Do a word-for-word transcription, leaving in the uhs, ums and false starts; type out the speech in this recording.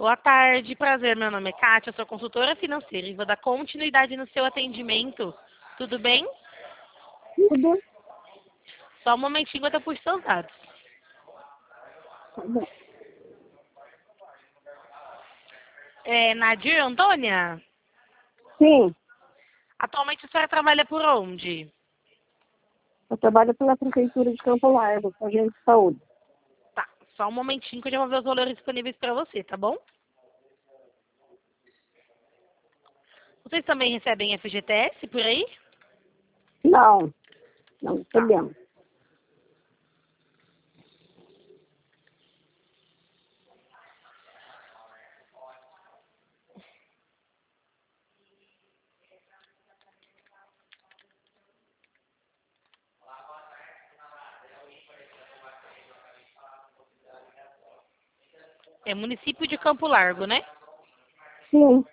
Boa tarde, prazer. Meu nome é Kátia, eu sou consultora financeira e vou dar continuidade no seu atendimento. Tudo bem? Tudo. Só um momentinho, eu tô por seus dados. Tá bom. É, Nadir Antônia? Sim, Atualmente a senhora trabalha por onde? eu trabalho pela Prefeitura de Campo Largo, agente de saúde. Tá, só um momentinho que eu já vou ver os valores disponíveis para você, tá bom? Vocês também recebem F G T S por aí? Não, não Tá. recebemos. É município de Campo Largo, né? Sim,